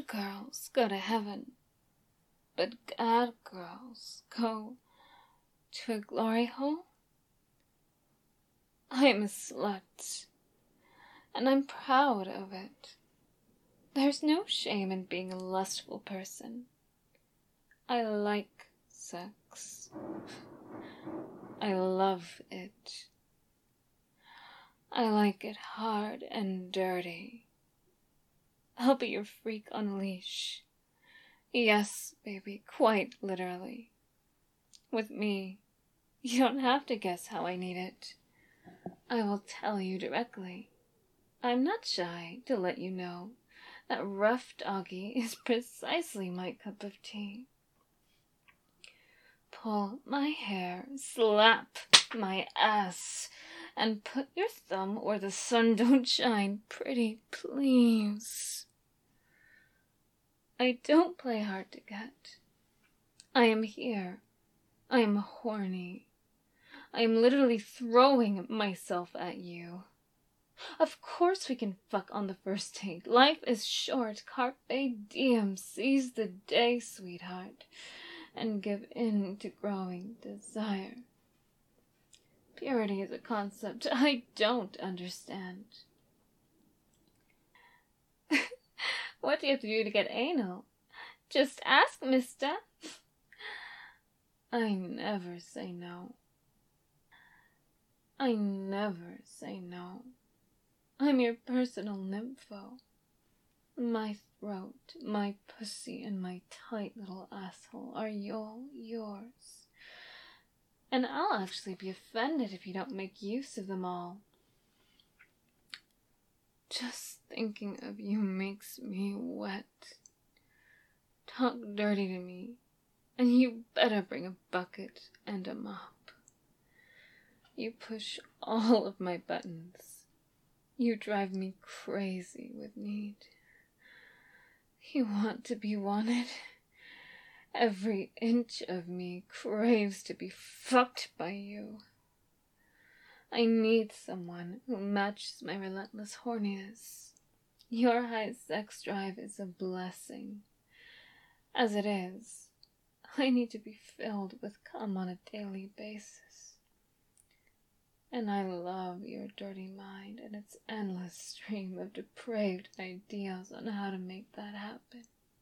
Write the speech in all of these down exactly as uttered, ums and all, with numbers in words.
good girls go to heaven, but bad girls go to a glory hole? I'm a slut, and I'm proud of it. There's no shame in being a lustful person. I like sex. I love it. I like it hard and dirty. I'll be your freak on a leash. Yes, baby, quite literally. With me, you don't have to guess how I need it. I will tell you directly. I'm not shy to let you know that rough doggy is precisely my cup of tea. Pull my hair, slap my ass, and put your thumb where the sun don't shine, pretty please. I don't play hard to get. I am here. I am horny. I am literally throwing myself at you. Of course we can fuck on the first date. Life is short. Carpe diem. Seize the day, sweetheart, and give in to growing desire. Purity is a concept I don't understand. What do you have to do to get anal? Just ask, mister. I never say no. I never say no. I'm your personal nympho. My throat, my pussy, and my tight little asshole are all yours. And I'll actually be offended if you don't make use of them all. Just thinking of you makes me wet. Talk dirty to me, and you better bring a bucket and a mop. You push all of my buttons. You drive me crazy with need. You want to be wanted. Every inch of me craves to be fucked by you. I need someone who matches my relentless horniness. Your high sex drive is a blessing. As it is, I need to be filled with cum on a daily basis. And I love your dirty mind and its endless stream of depraved ideas on how to make that happen.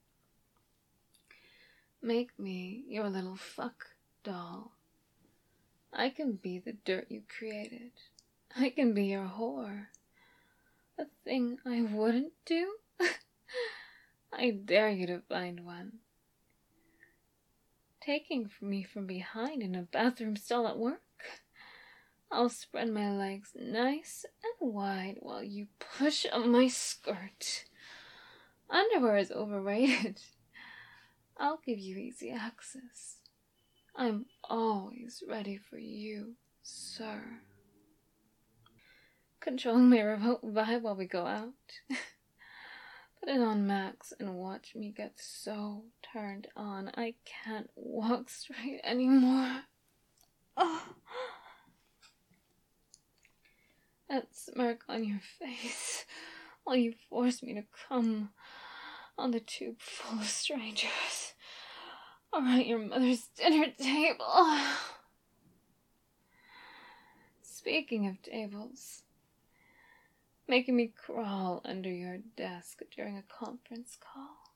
Make me your little fuck doll. I can be the dirt you created. I can be your whore. A thing I wouldn't do? I dare you to find one. Taking me from behind in a bathroom stall at work? I'll spread my legs nice and wide while you push on my skirt. Underwear is overrated. I'll give you easy access. I'm always ready for you, sir. Controlling my remote vibe while we go out. Put it on max and watch me get so turned on I can't walk straight anymore. Oh. That smirk on your face while you force me to come on the tube full of strangers or at your mother's dinner table. Speaking of tables, making me crawl under your desk during a conference call.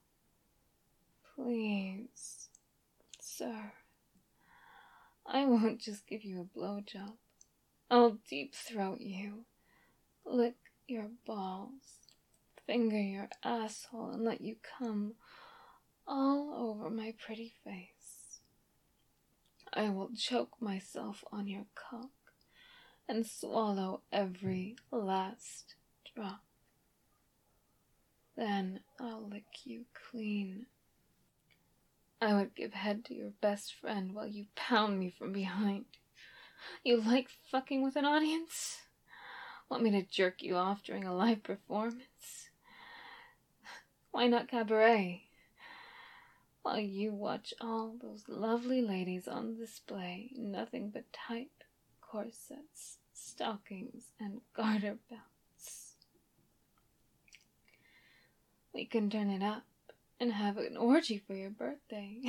Please, sir, I won't just give you a blowjob. I'll deep throat you, lick your balls, finger your asshole, and let you come all over my pretty face. I will choke myself on your cock and swallow every last drop. Then I'll lick you clean. I would give head to your best friend while you pound me from behind. You like fucking with an audience? Want me to jerk you off during a live performance? Why not cabaret? While you watch all those lovely ladies on display, nothing but tight corsets, stockings, and garter belts. We can turn it up and have an orgy for your birthday.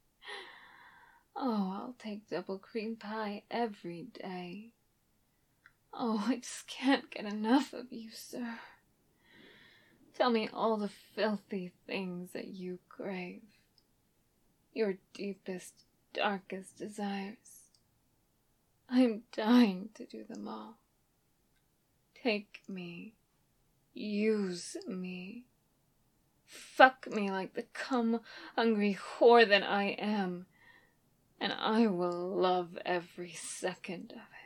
Oh, I'll take double cream pie every day. Oh, I just can't get enough of you, sir. Tell me all the filthy things that you crave. Your deepest, darkest desires. I am dying to do them all. Take me. Use me. Fuck me like the cum-hungry whore that I am, and I will love every second of it.